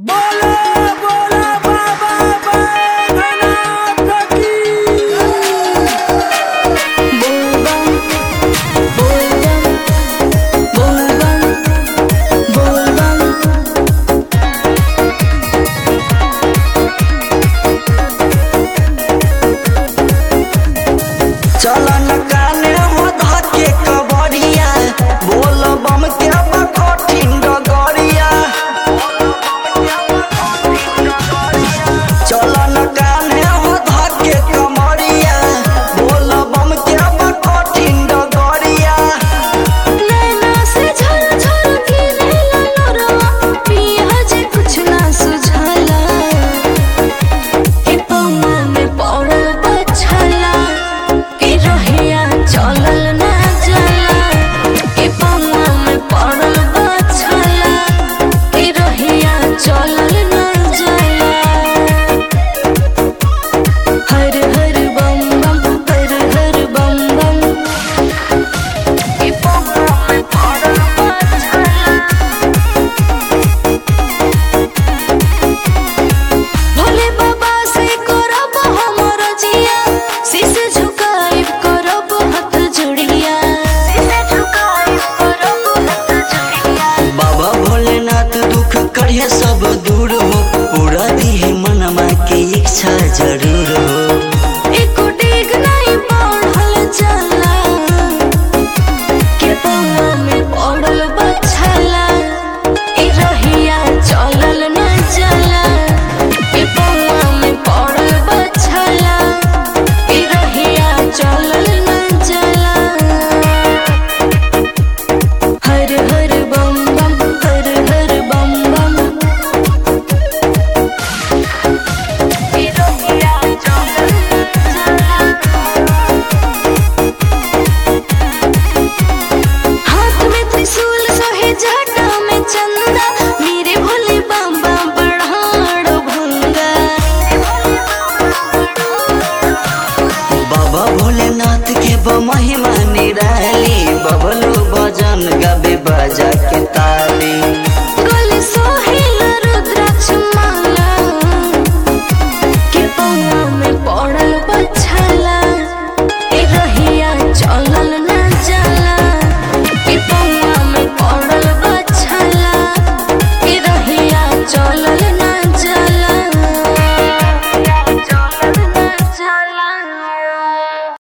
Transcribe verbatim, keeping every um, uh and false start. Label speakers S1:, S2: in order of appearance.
S1: बोलो बोलो बाबा बैद्यनाथ की। बोल बम बोल बम बोल बम बोल बम। चलन काने हो धके कबड़िया बोल बम के कठिन डगरिया। चलन काने हो धके कमरिया बोल बम के कठिन डगरिया।
S2: नैना से झर झर गिरेला लोरवा, पिया जे कुछ ना सुझाला। कि पौना में पड़ल बछला, कि रहिया चलल ना जाला। कि पौना में पड़ल बछला, कि रहिया चलल ना जाला। हर हर बम बम हर हर बम बम। कि पौना में पड़ल बछला, भोले बाबा से करब हमर जिया। शीश झुकाइब करब हाथ जोड़िया। शीश झुकाइब करब हाथ जोड़िया।
S1: बाबा भोलेनाथ दुख करिए सब दूर हो, पूरा दिहे मनमा के इच्छा जरूर हो।